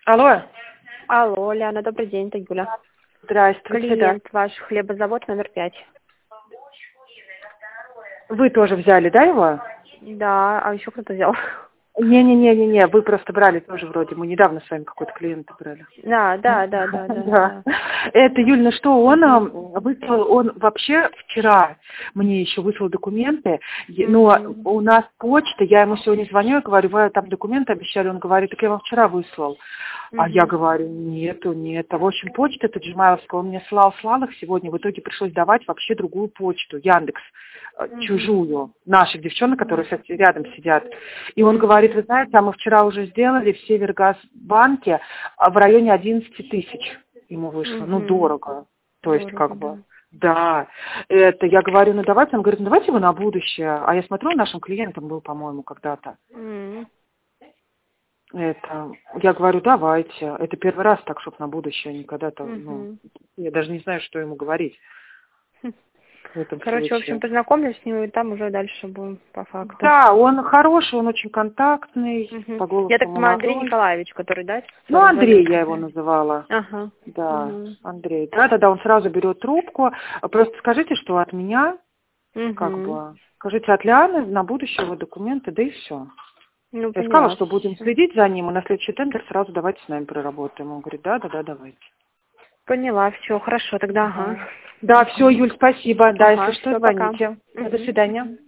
Алло. Алло, Ляна, добрый день, это Юля. Здравствуйте, Клиент ваш, хлебозавод номер 5. да. Вы тоже взяли, да, его? Да, а еще кто-то взял. Не, вы просто брали тоже вроде. Мы недавно с вами какой-то клиента брали. Да. Да. Это, Юль, ну что, он выслал, он вообще вчера мне еще выслал документы, но у нас почта, я ему сегодня звоню и говорю, вы там документы обещали, он говорит, так я вам вчера выслал. А я говорю, нету. В общем, почта эта джмайловская, он мне слал их сегодня, в итоге пришлось давать вообще другую почту, Яндекс, чужую, наших девчонок, которые рядом сидят. И он говорит, вы знаете, а мы вчера уже сделали в Севергазбанке в районе 11 тысяч ему вышло. Ну, дорого. То есть, как бы, да. Это я говорю, ну давайте, он говорит, ну давайте вы на будущее. А я смотрю, нашим клиентом был, по-моему, когда-то. Это, я говорю, давайте. Это первый раз так, чтобы на будущее никогда-то, я даже не знаю, что ему говорить. Короче, в общем, познакомлюсь с ним, и там уже дальше будем по факту. Да, он хороший, он очень контактный, по голосу я так понимаю, молодой. Андрей Николаевич, который, да? Ну, Андрей я его называла. Ага. Да, Андрей. Да, он сразу берет трубку. Просто скажите, что от меня, как бы, скажите от Лианы на будущее его документы, да и все. Ну, я сказала, что будем следить за ним, и на следующий тендер сразу давайте с нами проработаем. Он говорит, да, давайте. Поняла, все, хорошо, тогда, Да, все, Юль, спасибо. Да, если что, всё, звоните. пока. До свидания.